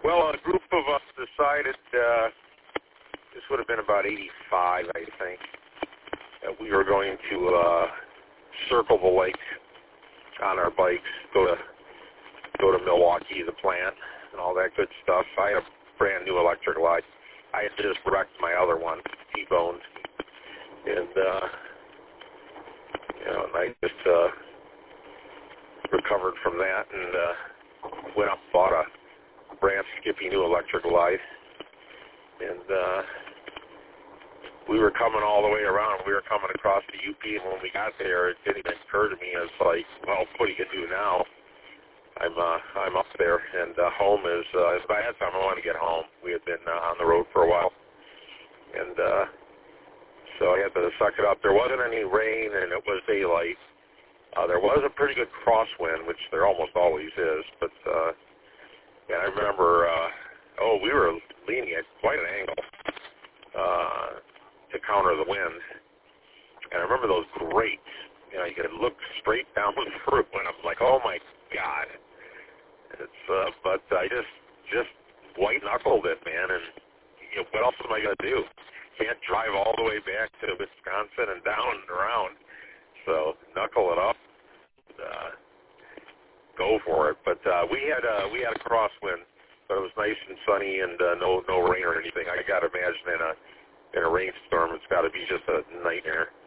Well, a group of us decided, this would have been about 85, I think, that we were going to circle the lake on our bikes, go to Milwaukee, the plant, and all that good stuff. I had a brand new electric light. I had just wrecked my other one, T-boned, and and I just recovered from that and went up and bought a brand skippy new electric light, and we were coming all the way around. We were coming across the UP, and when we got there, it didn't even occur to me. It's like, well, what are you gonna do now? I'm up there, and home is. By that time, I wanted to get home. We had been on the road for a while, and so I had to suck it up. There wasn't any rain, and it was daylight. There was a pretty good crosswind, which there almost always is, but yeah, I remember. We were leaning at quite an angle to counter the wind, and I remember those grates. You could look straight down through, and I'm like, oh my God. It's but I just white knuckled it, man, and what else am I gonna do? Can't drive all the way back to Wisconsin and down and around, so knuckle it up, go for it. But we had a crosswind, but it was nice and sunny and no rain or anything. I gotta imagine in a rainstorm, it's got to be just a nightmare.